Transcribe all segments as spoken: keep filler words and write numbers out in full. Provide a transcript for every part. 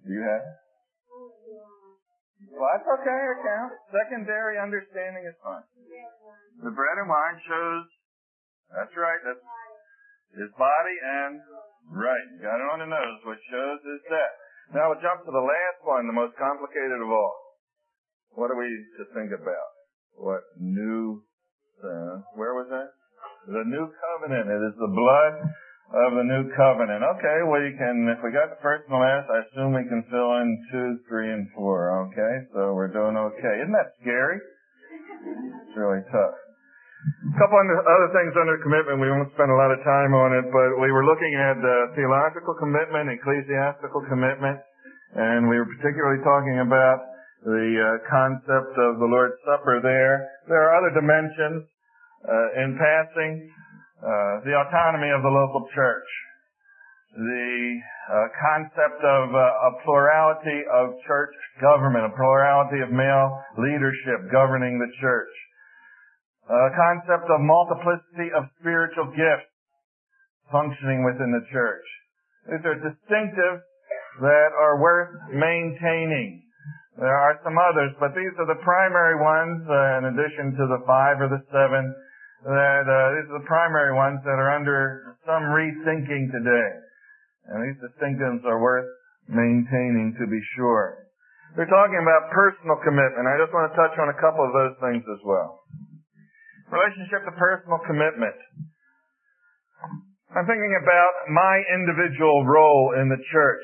Do you have it? Well, that's okay, it counts. Secondary understanding is fine. The bread and wine shows, that's right, that's his body and, right, you got it on the nose, what shows is that. Now we'll jump to the last one, the most complicated of all. What are we to think about? What new, uh, where was that? The new covenant. It is the blood of the new covenant. Okay, we can, if we got the first and the last, I assume we can fill in two, three, and four. Okay, so we're doing okay. Isn't that scary? It's really tough. A couple of other things under commitment. We won't spend a lot of time on it, but we were looking at uh, theological commitment, ecclesiastical commitment, and we were particularly talking about the uh, concept of the Lord's Supper there. There are other dimensions uh, in passing. Uh, the autonomy of the local church, the uh, concept of uh, a plurality of church government, a plurality of male leadership governing the church, a concept of multiplicity of spiritual gifts functioning within the church. These are distinctives that are worth maintaining. There are some others, but these are the primary ones, uh, in addition to the five or the seven, that uh, these are the primary ones that are under some rethinking today. And these distinctives are worth maintaining, to be sure. We're talking about personal commitment. I just want to touch on a couple of those things as well. Relationship to personal commitment. I'm thinking about my individual role in the church,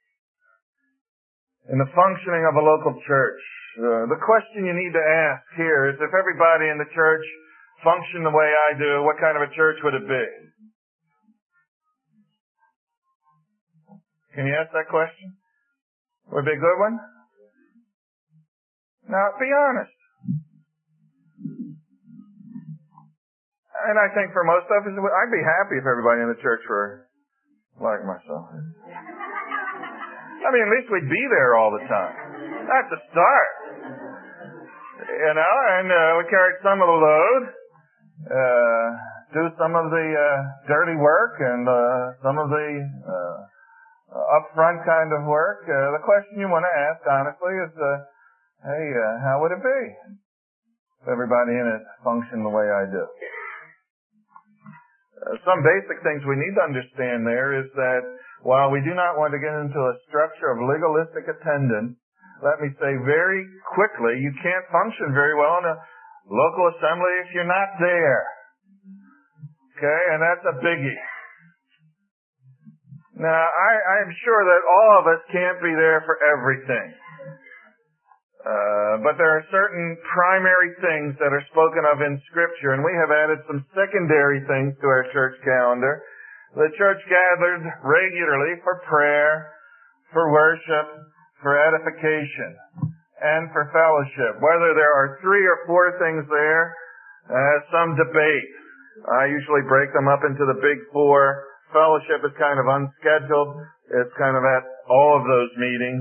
in the functioning of a local church. Uh, the question you need to ask here is, if everybody in the church function the way I do, what kind of a church would it be? Can you ask that question? Would it be a good one? Now, be honest. And I think for most of us, I'd be happy if everybody in the church were like myself. I mean, at least we'd be there all the time. That's a start. You know, and uh, we carried some of the load. Uh, do some of the uh, dirty work and uh, some of the uh, upfront kind of work. Uh, the question you want to ask, honestly, is, uh, hey, uh, how would it be if everybody in it functioned the way I do? Uh, some basic things we need to understand there is that while we do not want to get into a structure of legalistic attendance, let me say very quickly, you can't function very well in a local assembly if you're not there. Okay, and that's a biggie. Now, I, I'm sure that all of us can't be there for everything. Uh, but there are certain primary things that are spoken of in Scripture, and we have added some secondary things to our church calendar. The church gathered regularly for prayer, for worship, for edification, and for fellowship. Whether there are three or four things there, uh, some debate. I usually break them up into the big four. Fellowship is kind of unscheduled. It's kind of at all of those meetings.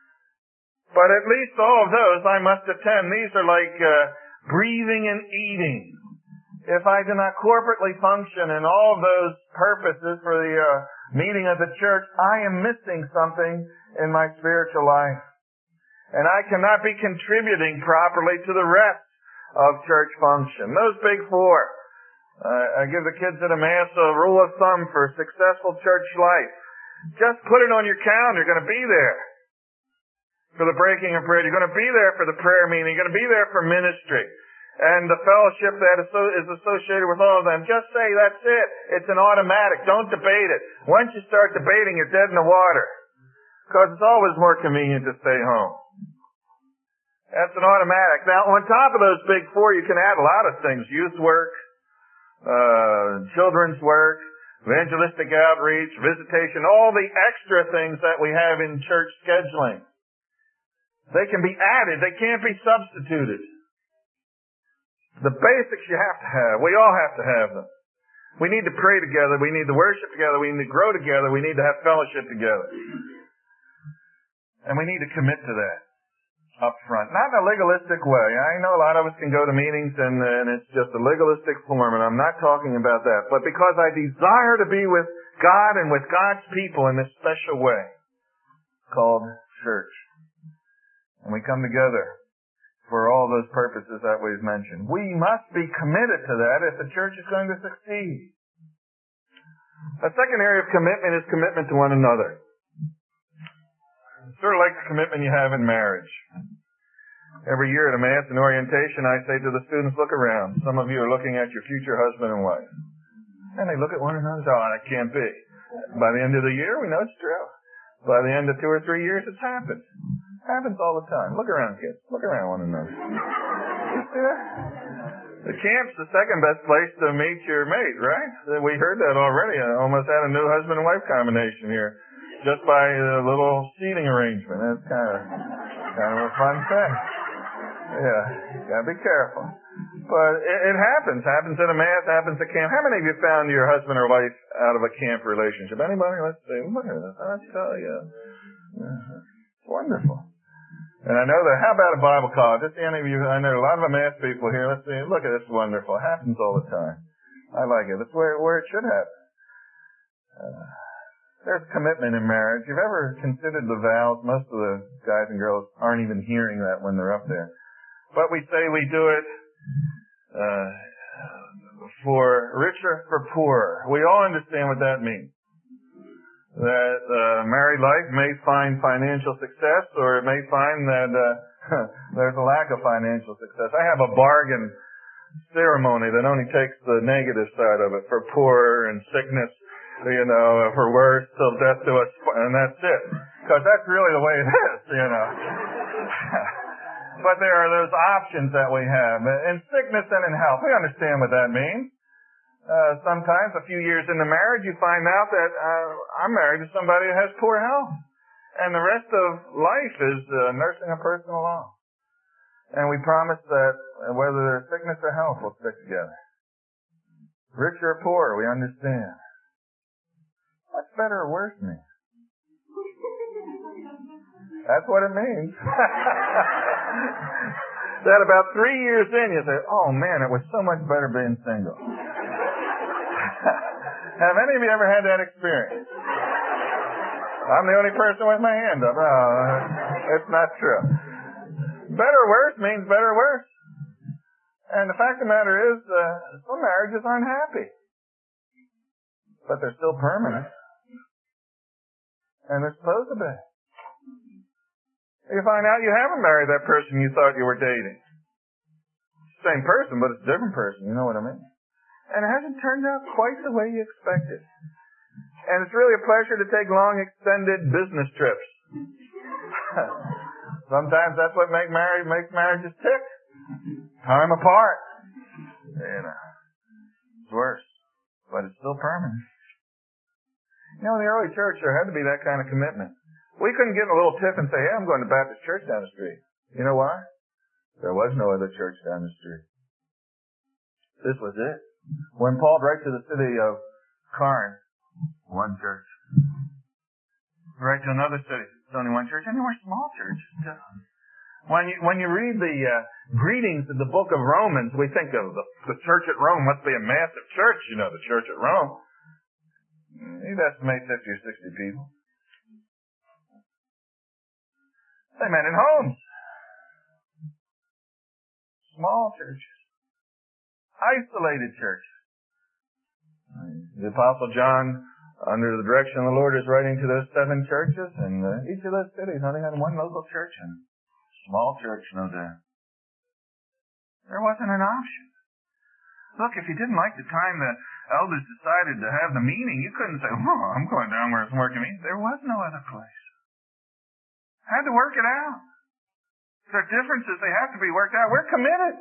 But at least all of those I must attend. These are like uh, breathing and eating. If I do not corporately function in all of those purposes for the uh, meeting of the church, I am missing something in my spiritual life. And I cannot be contributing properly to the rest of church function. Those big four. Uh, I give the kids at a Mass a rule of thumb for successful church life. Just put it on your calendar. You're going to be there for the breaking of bread. You're going to be there for the prayer meeting. You're going to be there for ministry. And the fellowship that is associated with all of them. Just say, that's it. It's an automatic. Don't debate it. Once you start debating, you're dead in the water. Because it's always more convenient to stay home. That's an automatic. Now, on top of those big four, you can add a lot of things. Youth work, uh, children's work, evangelistic outreach, visitation, all the extra things that we have in church scheduling. They can be added. They can't be substituted. The basics you have to have. We all have to have them. We need to pray together. We need to worship together. We need to grow together. We need to have fellowship together. And we need to commit to that up front. Not in a legalistic way. I know a lot of us can go to meetings and, and it's just a legalistic form, and I'm not talking about that. But because I desire to be with God and with God's people in this special way, called church. And we come together for all those purposes that we've mentioned. We must be committed to that if the church is going to succeed. A second area of commitment is commitment to one another. It's sort of like the commitment you have in marriage. Every year at a Mass and orientation, I say to the students, look around. Some of you are looking at your future husband and wife. And they look at one another and say, oh, that can't be. By the end of the year, we know it's true. By the end of two or three years, it's happened. Happens all the time. Look around, kids. Look around one another. You see that? The camp's the second best place to meet your mate, right? We heard that already. I almost had a new husband and wife combination here, just by a little seating arrangement. That's kind of kind of a fun thing. Yeah, gotta be careful. But it, it happens. Happens at a Mass. Happens at camp. How many of you found your husband or wife out of a camp relationship? Anybody? Let's see. Look at this. I tell you, it's wonderful. And I know that, how about a Bible college? Just any of you, I know a lot of the Mass people here, let's see, look at this, wonderful. It happens all the time. I like it. It's where, where it should happen. Uh, there's commitment in marriage. You've ever considered the vows? Most of the guys and girls aren't even hearing that when they're up there. But we say we do it, uh, for richer, for poorer. We all understand what that means. That uh, married life may find financial success, or it may find that uh, there's a lack of financial success. I have a bargain ceremony that only takes the negative side of it, for poor and sickness, you know, for worse, till death do us, and that's it. Because that's really the way it is, you know. But there are those options that we have. In sickness and in health, we understand what that means. Uh, sometimes, a few years into marriage, you find out that uh, I'm married to somebody who has poor health. And the rest of life is uh, nursing a person along. And we promise that whether there's sickness or health, we'll stick together. Rich or poor, we understand. What's better or worse mean? That's what it means. That about three years in, you say, oh man, it was so much better being single. Have any of you ever had that experience? I'm the only person with my hand up. Oh, it's not true. Better or worse means better or worse. And the fact of the matter is, uh, some marriages aren't happy. But they're still permanent. And they're supposed to be. You find out you haven't married that person you thought you were dating. Same person, but it's a different person. You know what I mean? And it hasn't turned out quite the way you expected. And it's really a pleasure to take long, extended business trips. Sometimes that's what make marriage, makes marriages tick. Time apart. You know, it's worse. But it's still permanent. You know, in the early church, there had to be that kind of commitment. We couldn't get in a little tiff and say, hey, I'm going to Baptist church down the street. You know why? There was no other church down the street. This was it. When Paul writes to the city of Corinth, one church. Write to another city, it's only one church. And there were small churches. When you when you read the uh, greetings in the book of Romans, we think of the, the church at Rome must be a massive church, you know, the church at Rome. You'd estimate fifty or sixty people. They met in homes. Small churches. Isolated churches. The Apostle John, under the direction of the Lord, is writing to those seven churches, and uh, each of those cities only had one local church, and small church, no doubt. There wasn't an option. Look, if you didn't like the time the elders decided to have the meeting, you couldn't say, oh, I'm going down where it's working meeting. There was no other place. Had to work it out. There are differences. They have to be worked out. We're committed.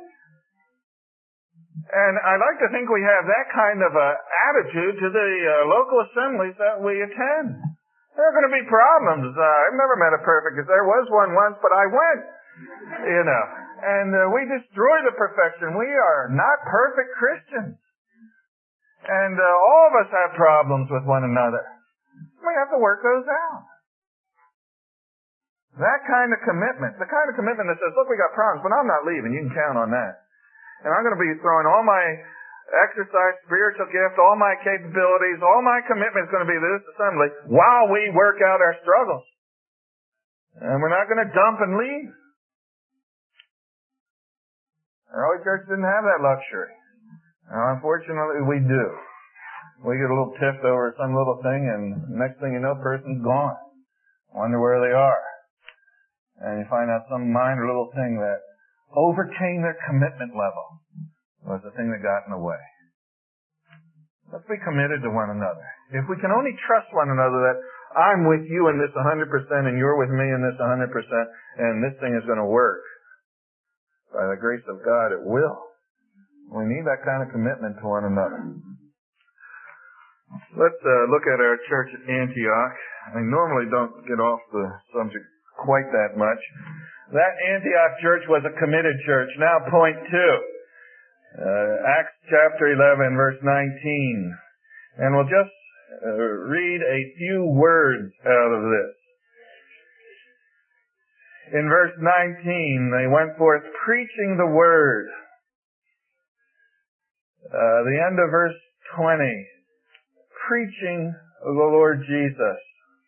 And I like to think we have that kind of a attitude to the uh, local assemblies that we attend. There are going to be problems. Uh, I've never met a perfect. There was one once, but I went. You know. And uh, we destroy the perfection. We are not perfect Christians. And uh, all of us have problems with one another. We have to work those out. That kind of commitment, the kind of commitment that says, look, we got problems, but I'm not leaving. You can count on that. And I'm going to be throwing all my exercise, spiritual gift, all my capabilities, all my commitment is going to be to this assembly while we work out our struggles. And we're not going to dump and leave. Our early church didn't have that luxury. Now, unfortunately, we do. We get a little tiffed over some little thing, and next thing you know, person's gone. Wonder where they are. And you find out some minor little thing that overcame their commitment level was the thing that got in the way. Let's be committed to one another. If we can only trust one another that I'm with you in this one hundred percent and you're with me in this one hundred percent and this thing is going to work, by the grace of God, it will. We need that kind of commitment to one another. Let's uh, look at our church at Antioch. I normally don't get off the subject quite that much. That Antioch church was a committed church. Now, point two. Uh, Acts chapter eleven, verse nineteen. And we'll just uh, read a few words out of this. In verse nineteen, they went forth preaching the word. Uh, the end of verse twenty, preaching of the Lord Jesus.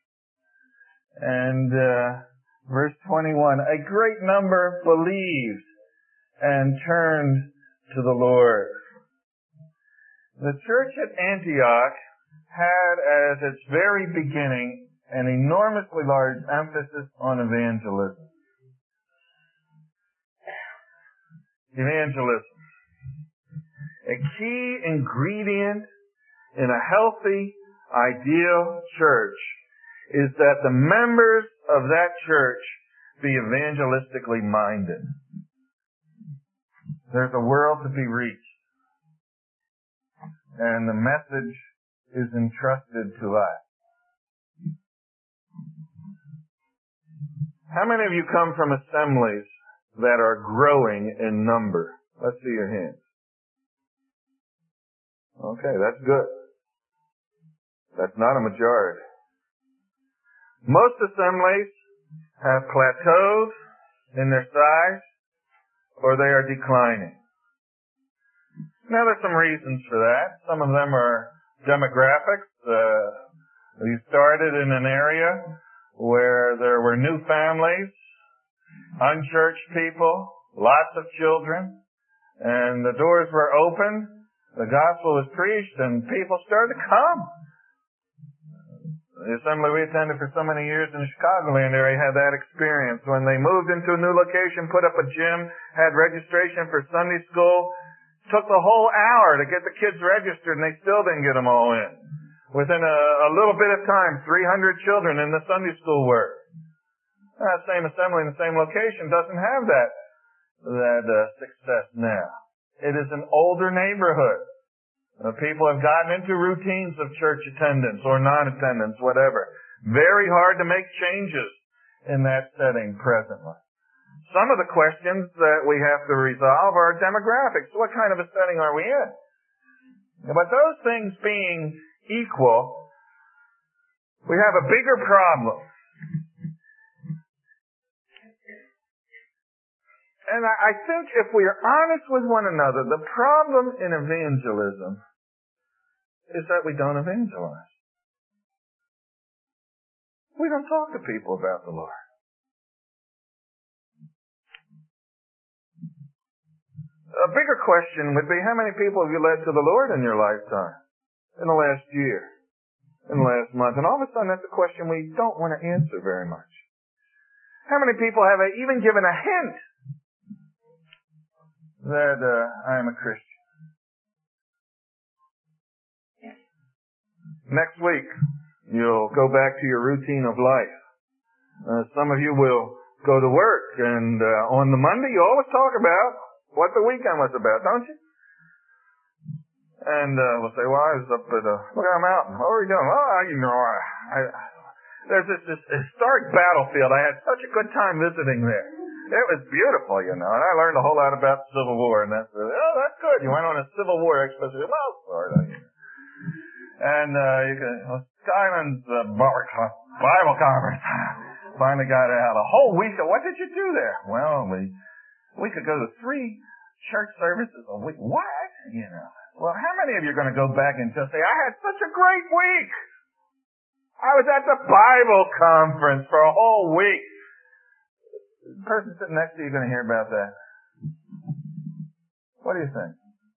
And uh, verse twenty-one, a great number believed and turned to the Lord. The church at Antioch had as its very beginning an enormously large emphasis on evangelism. Evangelism. A key ingredient in a healthy, ideal church is that the members of that church be evangelistically minded. There's a world to be reached, and the message is entrusted to us. How many of you come from assemblies that are growing in number? Let's see your hands. Okay, that's good. That's not a majority. Most assemblies have plateaued in their size, or they are declining. Now, there's some reasons for that. Some of them are demographics. Uh, we started in an area where there were new families, unchurched people, lots of children, and the doors were open, the gospel was preached, and people started to come. The assembly we attended for so many years in the Chicagoland area had that experience. When they moved into a new location, put up a gym, had registration for Sunday school, took the whole hour to get the kids registered, and they still didn't get them all in. Within a, a little bit of time, three hundred children in the Sunday school were. That same assembly in the same location doesn't have that, that uh, success now. It is an older neighborhood. Uh, people have gotten into routines of church attendance or non-attendance, whatever. Very hard to make changes in that setting presently. Some of the questions that we have to resolve are demographics. What kind of a setting are we in? But those things being equal, we have a bigger problem. And I think if we are honest with one another, the problem in evangelism is that we don't evangelize. We don't talk to people about the Lord. A bigger question would be, how many people have you led to the Lord in your lifetime? In the last year? In the last month? And all of a sudden, that's a question we don't want to answer very much. How many people have even given a hint that uh, I am a Christian? Next week, you'll go back to your routine of life. Uh, some of you will go to work, and uh, on the Monday, you always talk about what the weekend was about, don't you? And uh, we'll say, well, I was up at a, look at a mountain. What were you doing? Well, you know, I, I, there's this, this historic battlefield. I had such a good time visiting there. It was beautiful, you know, and I learned a whole lot about the Civil War, and that's, oh, that's good. You went on a Civil War expedition. Well, sort of. And uh, you can, well, Skyland's uh, Bible conference finally got out. A whole week. What did you do there? Well, we we could go to three church services a week. What? You know. Well, how many of you are going to go back and just say, I had such a great week. I was at the Bible conference for a whole week. the person sitting next to you going to hear about that? What do you think?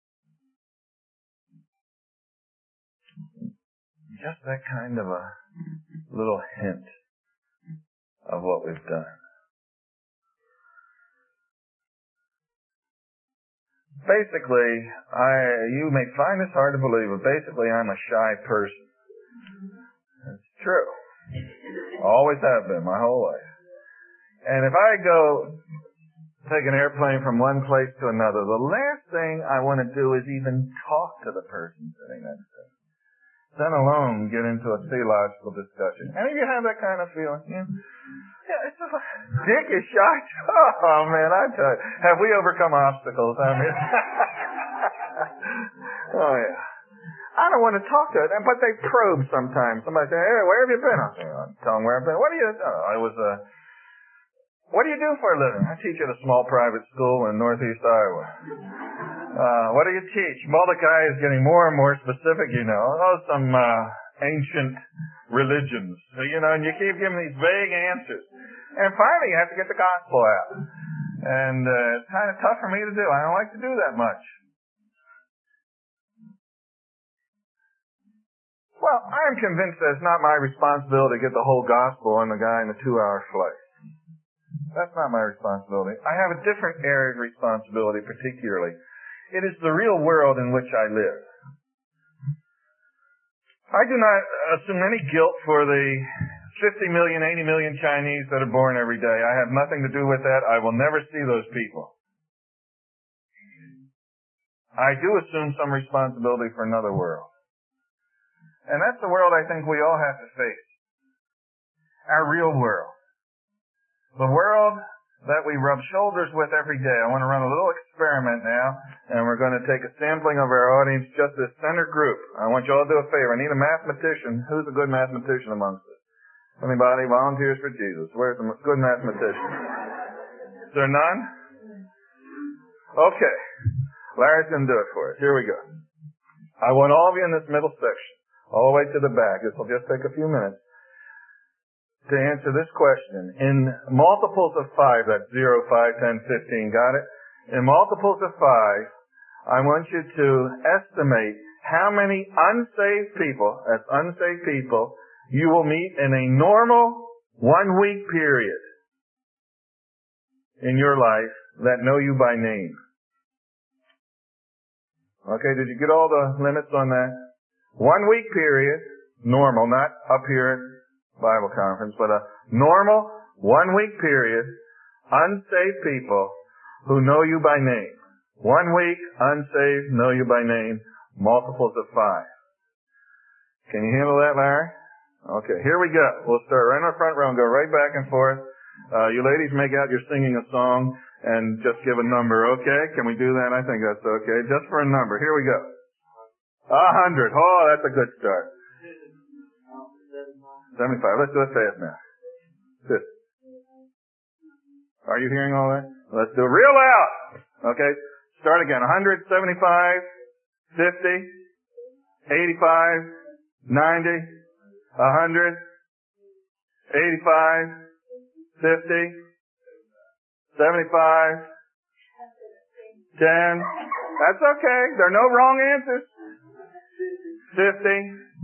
Just that kind of a little hint of what we've done. Basically, I, you may find this hard to believe, but basically I'm a shy person. It's true. Always have been my whole life. And if I go take an airplane from one place to another, the last thing I want to do is even talk to the person sitting next to me. Then alone get into a theological discussion. Any of you have that kind of feeling? Yeah, yeah it's just like, Dick is shy. Oh man, I tell you. Have we overcome obstacles? I mean, oh yeah. I don't want to talk to it, but they probe sometimes. Somebody say, hey, where have you been? I'll say, oh, tell them where I've been. What do you, oh, I was, uh, what do you do for a living? I teach at a small private school in northeast Iowa. Uh, what do you teach? Mordecai is getting more and more specific, you know. Oh, some, uh, ancient religions. So, you know, and you keep giving these vague answers. And finally you have to get the gospel out. And, uh, it's kind of tough for me to do. I don't like to do that much. Well, I am convinced that it's not my responsibility to get the whole gospel on the guy in the two-hour flight. That's not my responsibility. I have a different area of responsibility, particularly. It is the real world in which I live. I do not assume any guilt for the fifty million, eighty million Chinese that are born every day. I have nothing to do with that. I will never see those people. I do assume some responsibility for another world. And that's the world I think we all have to face. Our real world. The world that we rub shoulders with every day. I want to run a little experiment now, and we're going to take a sampling of our audience, just this center group. I want you all to do a favor. I need a mathematician. Who's a good mathematician amongst us? Anybody? Volunteers for Jesus. Where's a good mathematician? Is there none? Okay. Larry's going to do it for us. Here we go. I want all of you in this middle section, all the way to the back. This will just take a few minutes to answer this question. In multiples of five, that's zero, five, ten, fifteen, got it? In multiples of five, I want you to estimate how many unsaved people, that's unsaved people, you will meet in a normal one-week period in your life that know you by name. Okay, did you get all the limits on that? One-week period, normal, not up here at Bible conference, but a normal one-week period, unsaved people who know you by name. One week, unsaved, know you by name, multiples of five. Can you handle that, Larry? Okay, here we go. We'll start right in the front row and go right back and forth. Uh, you ladies make out you're singing a song and just give a number, okay? Can we do that? I think that's okay. Just for a number. Here we go. A hundred. Oh, that's a good start. seventy-five. Let's do it fast now. fifty. Are you hearing all that? Let's do it real loud. Okay. Start again. one hundred, seventy-five, fifty, eighty-five, ninety, one hundred, eighty-five, fifty, seventy-five, ten. That's okay. There are no wrong answers. fifty.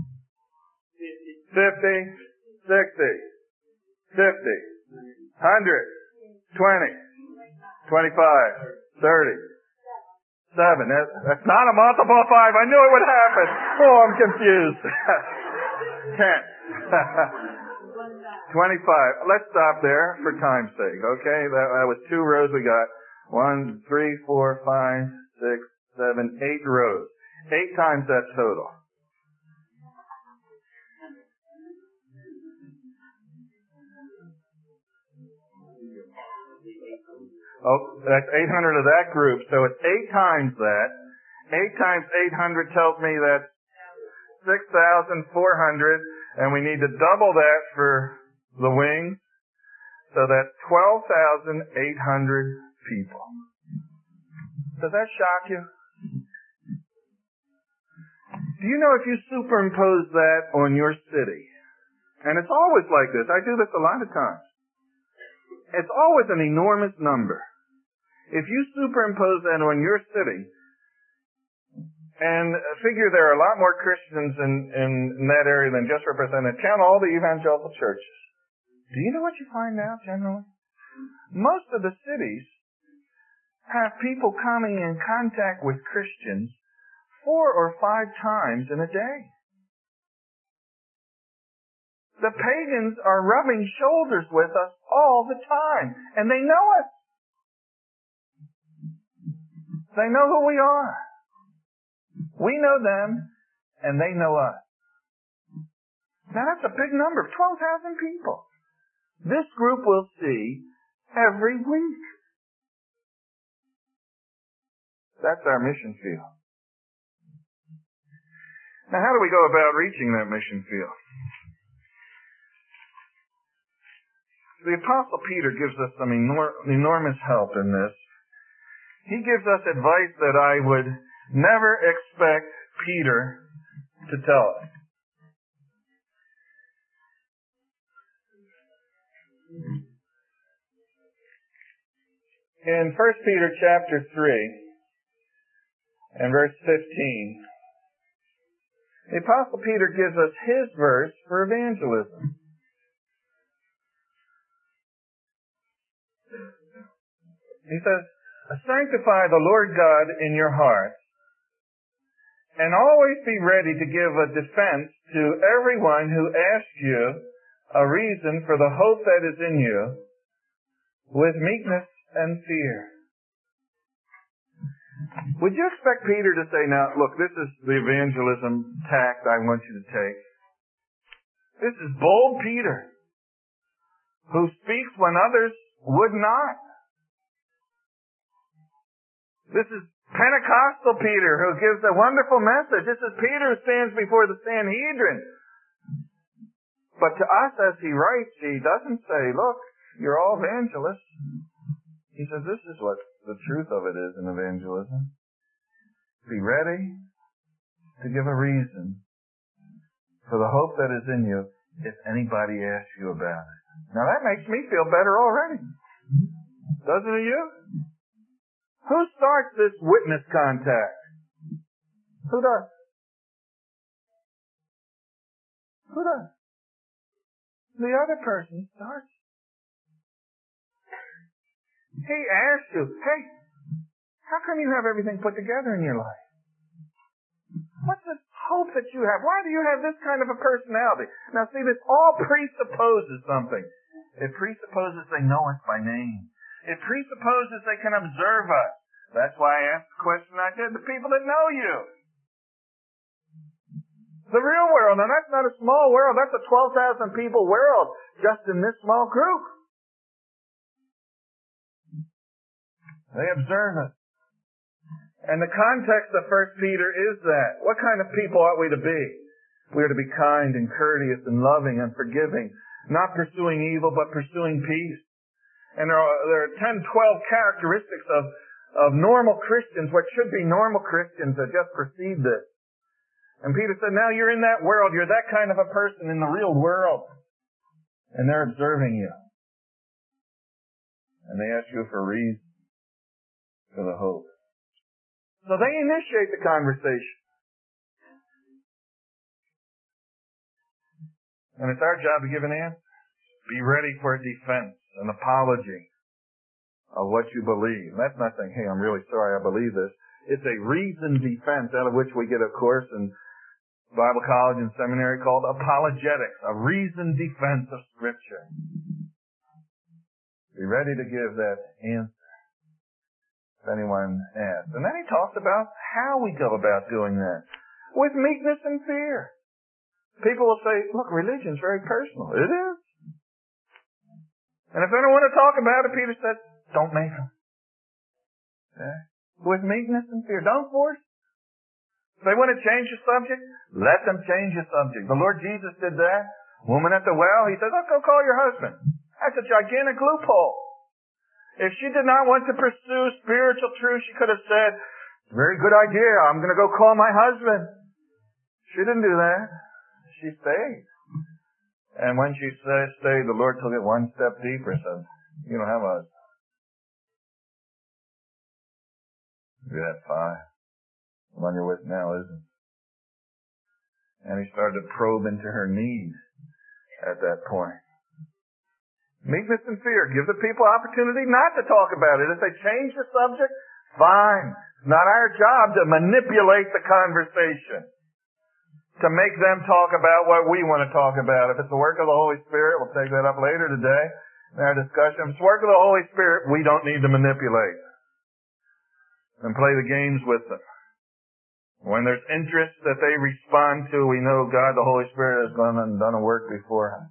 Fifty, sixty, fifty, hundred, twenty, twenty-five, thirty, seven. That, that's not a multiple of five. I knew it would happen. Oh, I'm confused. Ten. Twenty-five. Let's stop there for time's sake. Okay, that, that was two rows. We got one, three, four, five, six, seven, eight rows. Eight times that total. Oh, that's eight hundred of that group. So it's eight times that. Eight times eight hundred tells me that's six thousand four hundred, and we need to double that for the wings. So that's twelve thousand eight hundred people. Does that shock you? Do you know if you superimpose that on your city, and it's always like this, I do this a lot of times. it's always an enormous number. If you superimpose that on your city, and figure there are a lot more Christians in, in that area than just represented, count all the evangelical churches. Do you know what you find out generally? Most of the cities have people coming in contact with Christians four or five times in a day. The pagans are rubbing shoulders with us all the time, and they know us. They know who we are. We know them, and they know us. Now that's a big number, twelve thousand people. This group will see every week. That's our mission field. Now how do we go about reaching that mission field? The Apostle Peter gives us some enor- enormous help in this. He gives us advice that I would never expect Peter to tell us. In First Peter chapter three and verse fifteen, the Apostle Peter gives us his verse for evangelism. He says, sanctify the Lord God in your hearts, and always be ready to give a defense to everyone who asks you a reason for the hope that is in you, with meekness and fear. Would you expect Peter to say, now, look, this is the evangelism tact I want you to take. This is bold Peter, who speaks when others would not. This is Pentecostal Peter, who gives a wonderful message. This is Peter who stands before the Sanhedrin. But to us, as he writes, he doesn't say, look, you're all evangelists. He says, this is what the truth of it is in evangelism. Be ready to give a reason for the hope that is in you if anybody asks you about it. Now that makes me feel better already. Doesn't it you? Who starts this witness contact? Who does? Who does? The other person starts. He asks you, hey, how come you have everything put together in your life? What's this hope that you have? Why do you have this kind of a personality? Now see, this all presupposes something. It presupposes they know us by name. It presupposes they can observe us. That's why I asked the question I did. The people that know you. The real world. Now that's not a small world. That's a twelve thousand people world just in this small group. They observe us. And the context of First Peter is that. What kind of people ought we to be? We are to be kind and courteous and loving and forgiving. Not pursuing evil, but pursuing peace. And there are, there are ten, twelve characteristics of, of normal Christians, what should be normal Christians that just perceive this. And Peter said, now you're in that world. You're that kind of a person in the real world. And they're observing you. And they ask you for reason for the hope. So they initiate the conversation. And it's our job to give an answer. Be ready for a defense, an apology of what you believe. That's not saying, hey, I'm really sorry I believe this. It's a reasoned defense, out of which we get a course in Bible college and seminary called apologetics, a reasoned defense of Scripture. Be ready to give that answer if anyone asks. And then he talks about how we go about doing that, with meekness and fear. People will say, look, religion's very personal. It is. And if they don't want to talk about it, Peter said, don't make them. Okay? With meekness and fear. Don't force. If they want to change the subject, let them change the subject. The Lord Jesus did that. Woman at the well, he said, let's go call your husband. That's a gigantic loophole. If she did not want to pursue spiritual truth, she could have said, very good idea. I'm going to go call my husband. She didn't do that. She stayed. And when she stayed, the Lord took it one step deeper and said, You don't have a husband. You had five. The one you're with now isn't. And he started to probe into her needs at that point. Meekness and fear. Give the people opportunity not to talk about it. If they change the subject, fine. It's not our job to manipulate the conversation, to make them talk about what we want to talk about. If it's the work of the Holy Spirit, we'll take that up later today in our discussion. If it's the work of the Holy Spirit, we don't need to manipulate and play the games with them. When there's interest that they respond to, we know God, the Holy Spirit, has gone and done a work before.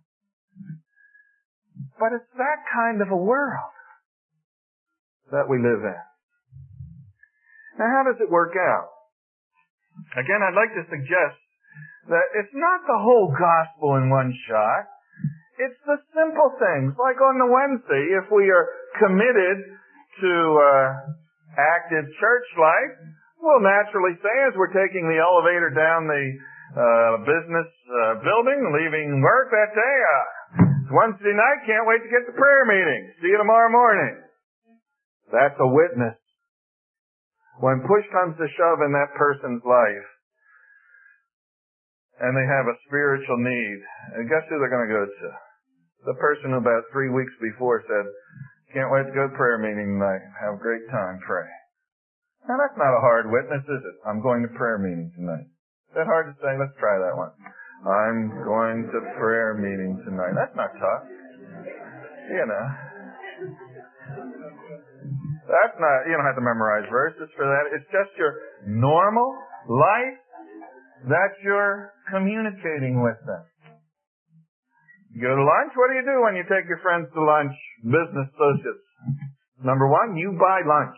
But it's that kind of a world that we live in. Now, how does it work out? Again, I'd like to suggest that it's not the whole gospel in one shot. It's the simple things. Like on the Wednesday, if we are committed to uh, active church life, we'll naturally say, as we're taking the elevator down the uh, business uh, building, leaving work that day, uh, it's Wednesday night, can't wait to get to prayer meeting. See you tomorrow morning. That's a witness. When push comes to shove in that person's life, and they have a spiritual need, and guess who they're going to go to? The person who about three weeks before said, can't wait to go to prayer meeting tonight. Have a great time, pray. Now, that's not a hard witness, is it? I'm going to prayer meeting tonight. Is that hard to say? Let's try that one. I'm going to prayer meeting tonight. That's not tough. You know. That's not, you don't have to memorize verses for that. It's just your normal life that you're communicating with them. You go to lunch, what do you do when you take your friends to lunch, business associates? Number one, you buy lunch.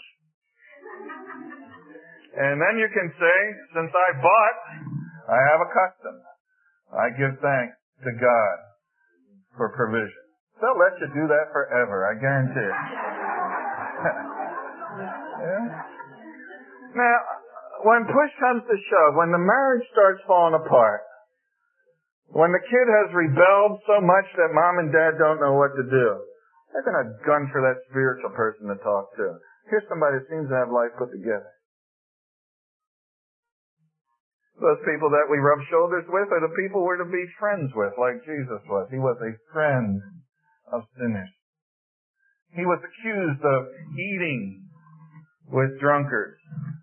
And then you can say, since I bought, I have a custom. I give thanks to God for provision. They'll let you do that forever, I guarantee it. Yeah? Now, when push comes to shove, when the marriage starts falling apart, when the kid has rebelled so much that mom and dad don't know what to do, they're going to gun for that spiritual person to talk to. Here's somebody who seems to have life put together. Those people that we rub shoulders with are the people we're to be friends with, like Jesus was. He was a friend of sinners. He was accused of eating with drunkards.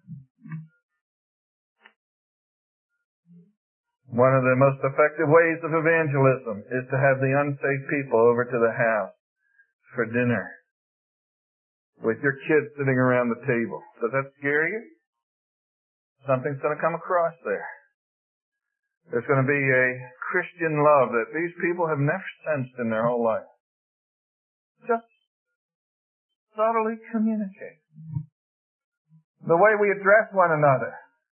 One of the most effective ways of evangelism is to have the unsafe people over to the house for dinner with your kids sitting around the table. Does that scare you? Something's going to come across there. There's going to be a Christian love that these people have never sensed in their whole life. Just subtly communicate. The way we address one another.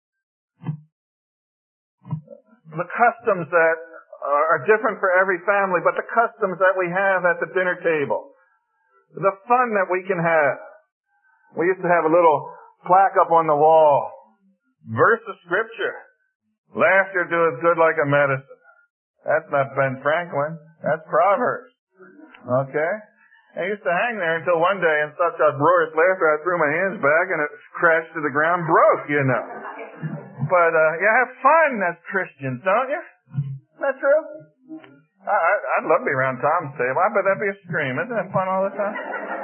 The customs that are different for every family, but the customs that we have at the dinner table. The fun that we can have. We used to have a little plaque up on the wall. Verse of Scripture. Laughter doeth good like a medicine. That's not Ben Franklin. That's Proverbs. Okay? I used to hang there until one day in such uproarious laughter I threw my hands back and it crashed to the ground, broke, you know. But uh, you have fun as Christians, don't you? Isn't that true? I, I, I'd love to be around Tom's table. I bet that'd be a scream. Isn't that fun all the time?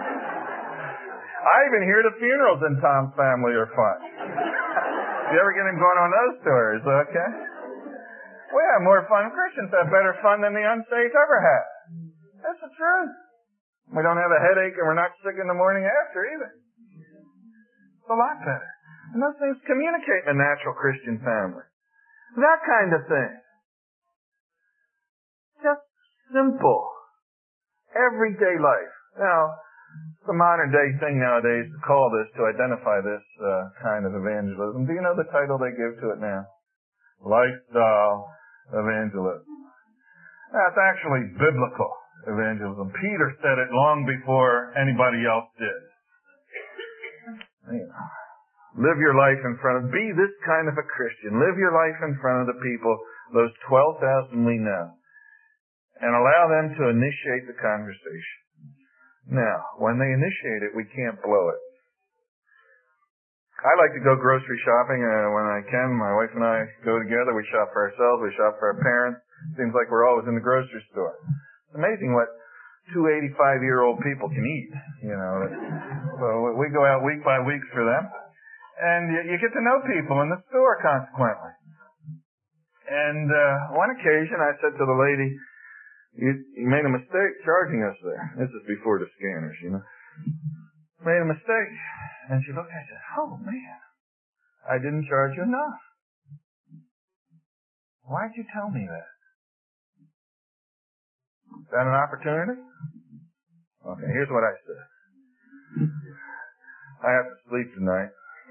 I even hear the funerals in Tom's family are fun. You ever get him going on those tours, okay? We have more fun. Christians have better fun than the unsaved ever have. That's the truth. We don't have a headache and we're not sick in the morning after either. It's a lot better. And those things communicate in a natural Christian family. That kind of thing. Just simple, everyday life. Now, it's a modern day thing nowadays to call this, to identify this uh, kind of evangelism. Do you know the title they give to it now? Lifestyle evangelism. That's actually biblical evangelism. Peter said it long before anybody else did. You know, live your life in front of, be this kind of a Christian. Live your life in front of the people, those twelve thousand we know, and allow them to initiate the conversation. Now, when they initiate it, we can't blow it. I like to go grocery shopping uh, when I can. My wife and I go together. We shop for ourselves. We shop for our parents. Seems like we're always in the grocery store. It's amazing what two eighty-five-year-old people can eat, you know. So we go out week by week for them. And you, you get to know people in the store consequently. And uh, one occasion I said to the lady, you, you made a mistake charging us there. This is before the scanners, you know. Made a mistake. And she looked at me and said, oh, man, I didn't charge you enough. Why'd you tell me that? Is that an opportunity? Okay, here's what I said. I have to sleep tonight.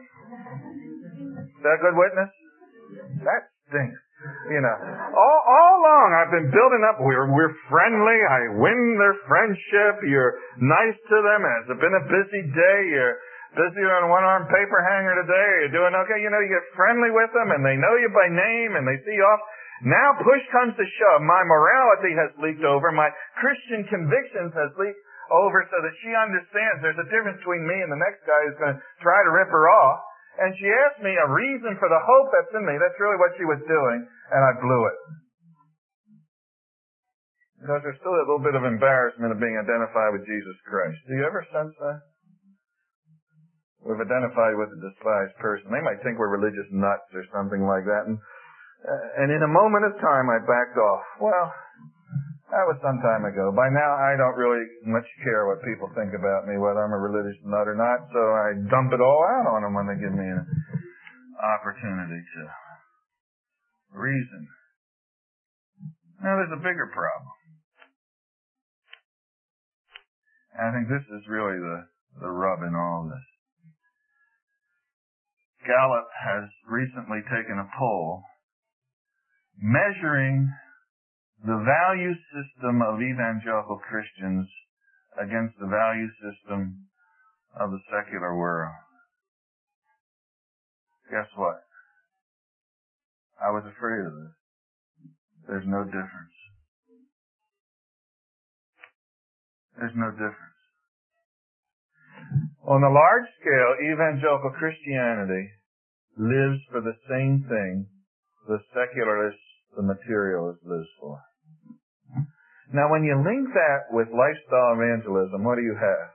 Is that a good witness? That stinks. You know, all, all along I've been building up. We're, we're friendly. I win their friendship. You're nice to them. Has it been a busy day? You're busy on a one-arm paper hanger today. You're doing okay. You know, you get friendly with them and they know you by name and they see you off. Now push comes to shove. My morality has leaked over. My Christian convictions has leaked over so that she understands there's a difference between me and the next guy who's going to try to rip her off. And she asked me a reason for the hope that's in me. That's really what she was doing, and I blew it. Because there's still a little bit of embarrassment of being identified with Jesus Christ. Do you ever sense that? We've identified with a despised person. They might think we're religious nuts or something like that. And, uh, and in a moment of time, I backed off. Well, that was some time ago. By now, I don't really much care what people think about me, whether I'm a religious nut or not, so I dump it all out on them when they give me an opportunity to reason. Now, there's a bigger problem. And I think this is really the, the rub in all this. Gallup has recently taken a poll measuring the value system of evangelical Christians against the value system of the secular world. Guess what? I was afraid of this. There's no difference. There's no difference. On a large scale, evangelical Christianity lives for the same thing the secularist, the materialist lives for. Now, when you link that with lifestyle evangelism, what do you have?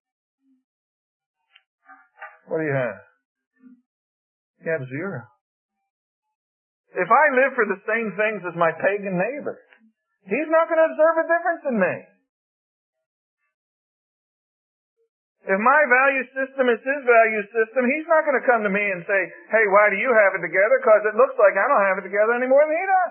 What do you have? You have zero. If I live for the same things as my pagan neighbor, he's not going to observe a difference in me. If my value system is his value system, he's not going to come to me and say, hey, why do you have it together? Because it looks like I don't have it together any more than he does.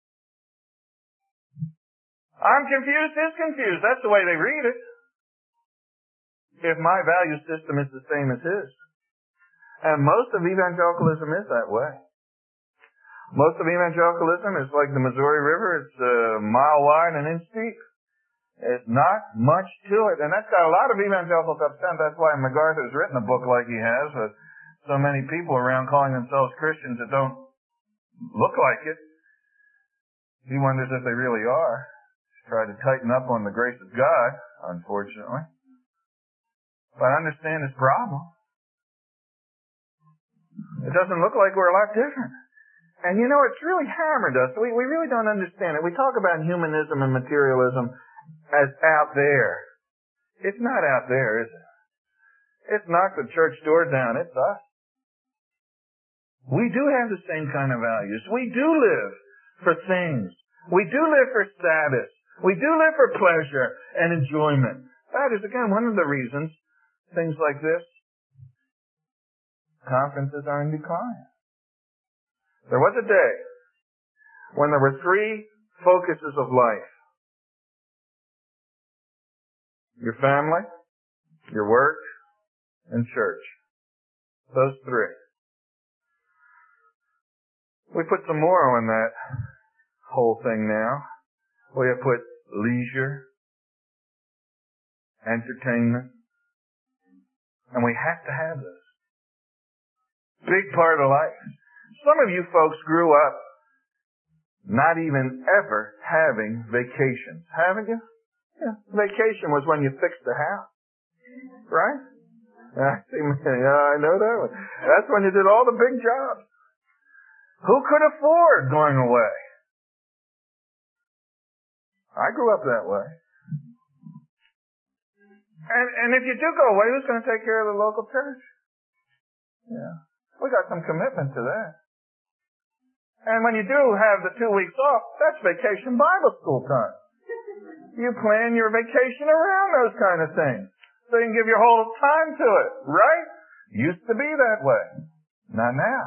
I'm confused, he's confused. That's the way they read it. If my value system is the same as his. And most of evangelicalism is that way. Most of evangelicalism is like the Missouri River. It's a mile wide and inch deep. It's not much to it. And that's got a lot of evangelicals upset. That's why MacArthur's written a book like he has with so many people around calling themselves Christians that don't look like it. He wonders if they really are. He's tried to tighten up on the grace of God, unfortunately. But I understand his problem. It doesn't look like we're a lot different. And you know, it's really hammered us. We, we really don't understand it. We talk about humanism and materialism as out there. It's not out there, is it? It's knocked the church door down. It's us. We do have the same kind of values. We do live for things. We do live for status. We do live for pleasure and enjoyment. That is, again, one of the reasons things like this, conferences are in decline. There was a day when there were three focuses of life. Your family, your work, and church. Those three. We put some more on that whole thing now. We have put leisure, entertainment, and we have to have this. Big part of life. Some of you folks grew up not even ever having vacations, haven't you? Yeah. Vacation was when you fixed the house. Right? I see, yeah, I know that one. That's when you did all the big jobs. Who could afford going away? I grew up that way. And, and if you do go away, who's going to take care of the local church? Yeah. We got some commitment to that. And when you do have the two weeks off, that's vacation Bible school time. You plan your vacation around those kind of things. So you can give your whole time to it, right? Used to be that way. Not now.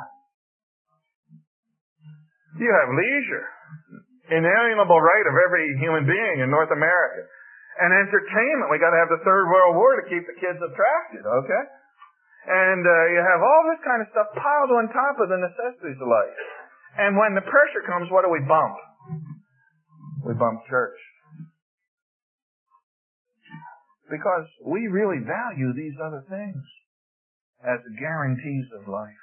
You have leisure. Inalienable right of every human being in North America. And entertainment. We got to have the Third World War to keep the kids attracted, okay? And uh, you have all this kind of stuff piled on top of the necessities of life. And when the pressure comes, what do we bump? We bump church. Because we really value these other things as guarantees of life.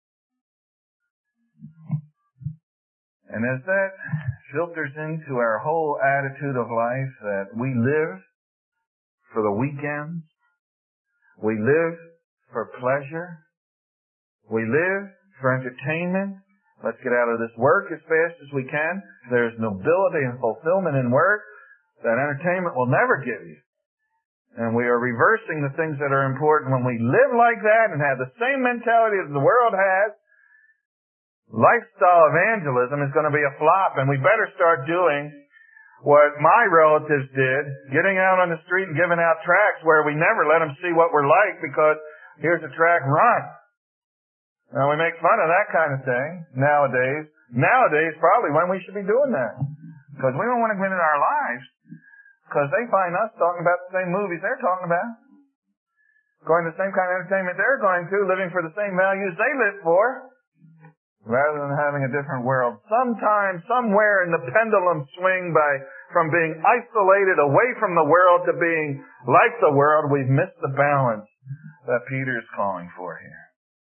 And as that filters into our whole attitude of life, that we live for the weekends, we live for pleasure, we live for entertainment. Let's get out of this work as fast as we can. There's nobility and fulfillment in work that entertainment will never give you. And we are reversing the things that are important. When we live like that and have the same mentality as the world has, lifestyle evangelism is going to be a flop, and we better start doing what my relatives did, getting out on the street and giving out tracts where we never let them see what we're like, because here's a tract, run. Now, we make fun of that kind of thing nowadays. Nowadays, probably when we should be doing that. Because we don't want to get in our lives, because they find us talking about the same movies they're talking about, going to the same kind of entertainment they're going to, living for the same values they live for, rather than having a different world. Sometime, somewhere in the pendulum swing by from being isolated away from the world to being like the world, we've missed the balance that Peter's calling for here.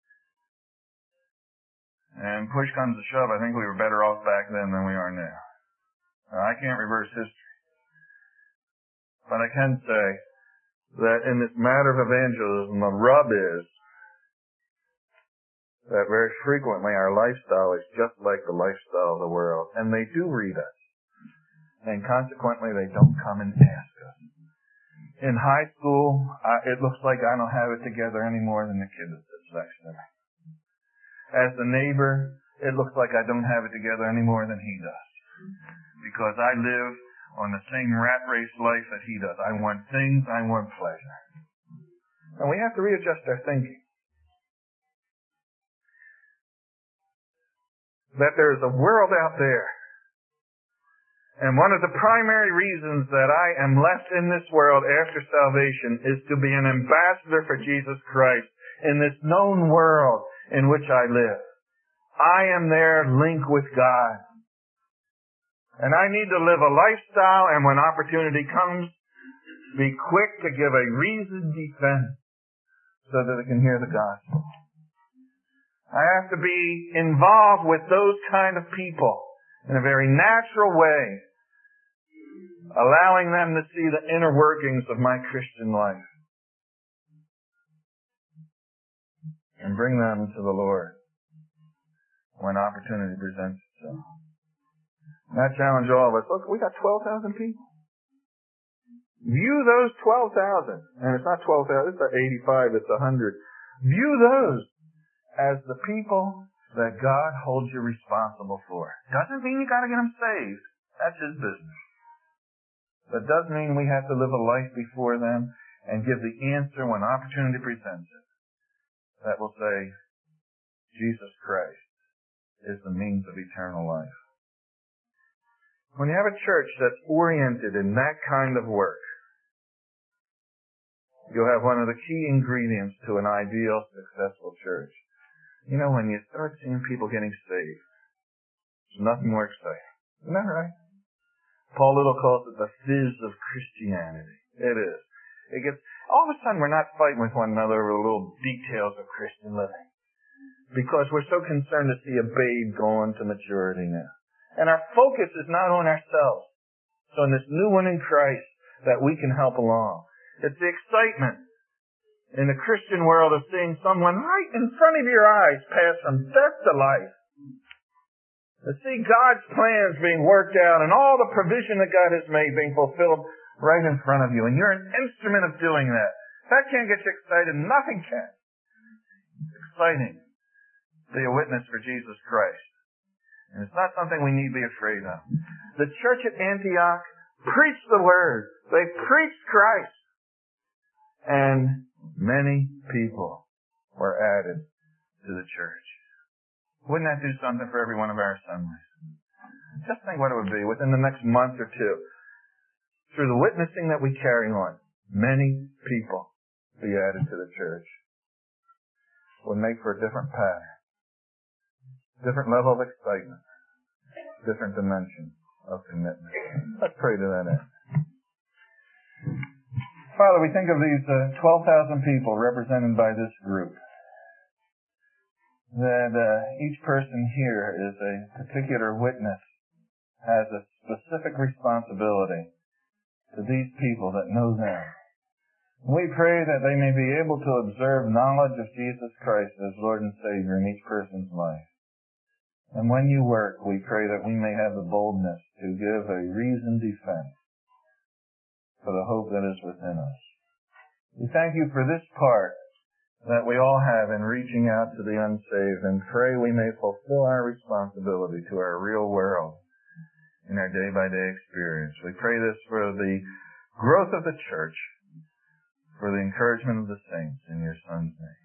And push comes to shove, I think we were better off back then than we are now. Now, I can't reverse history. But I can say that in this matter of evangelism, the rub is that very frequently our lifestyle is just like the lifestyle of the world. And they do read us. And consequently, they don't come and ask us. In high school, I, it looks like I don't have it together any more than the kid that sits next to me. As the neighbor, it looks like I don't have it together any more than he does. Because I live on the same rat race life that he does. I want things, I want pleasure. And we have to readjust our thinking. That there is a world out there. And one of the primary reasons that I am left in this world after salvation is to be an ambassador for Jesus Christ in this known world in which I live. I am their link with God. And I need to live a lifestyle, and when opportunity comes, be quick to give a reasoned defense so that they can hear the gospel. I have to be involved with those kind of people in a very natural way, allowing them to see the inner workings of my Christian life and bring them to the Lord when opportunity presents itself. And I challenge all of us, look, we got twelve thousand people. View those twelve thousand, and it's not twelve thousand, it's not eighty-five, it's one hundred. View those as the people that God holds you responsible for. Doesn't mean you got to get them saved. That's His business. But does mean we have to live a life before them and give the answer when opportunity presents it. That will say, Jesus Christ is the means of eternal life. When you have a church that's oriented in that kind of work, you'll have one of the key ingredients to an ideal, successful church. You know, when you start seeing people getting saved, there's nothing more exciting. Isn't that right? Paul Little calls it the fizz of Christianity. It is. It gets, all of a sudden we're not fighting with one another over the little details of Christian living. Because we're so concerned to see a babe going to maturity now. And our focus is not on ourselves. So in this new one in Christ that we can help along. It's the excitement in the Christian world of seeing someone right in front of your eyes pass from death to life. To see God's plans being worked out and all the provision that God has made being fulfilled right in front of you. And you're an instrument of doing that. That can't get you excited. Nothing can. It's exciting to be a witness for Jesus Christ. And it's not something we need to be afraid of. The church at Antioch preached the Word. They preached Christ. And many people were added to the church. Wouldn't that do something for every one of our assemblies? Just think what it would be within the next month or two. Through the witnessing that we carry on, many people be added to the church. Would make for a different pattern. Different level of excitement. Different dimension of commitment. Let's pray to that end. Father, we think of these uh, twelve thousand people represented by this group. That uh, each person here is a particular witness, has a specific responsibility to these people that know them. We pray that they may be able to observe knowledge of Jesus Christ as Lord and Savior in each person's life. And when you work, we pray that we may have the boldness to give a reasoned defense for the hope that is within us. We thank you for this part that we all have in reaching out to the unsaved, and pray we may fulfill our responsibility to our real world in our day-by-day experience. We pray this for the growth of the church, for the encouragement of the saints, in your Son's name.